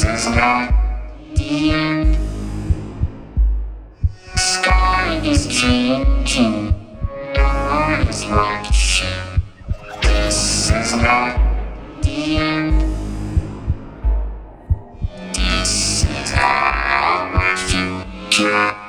is not the end. The sky is changing. No one is watching. This is not the end. This is our future.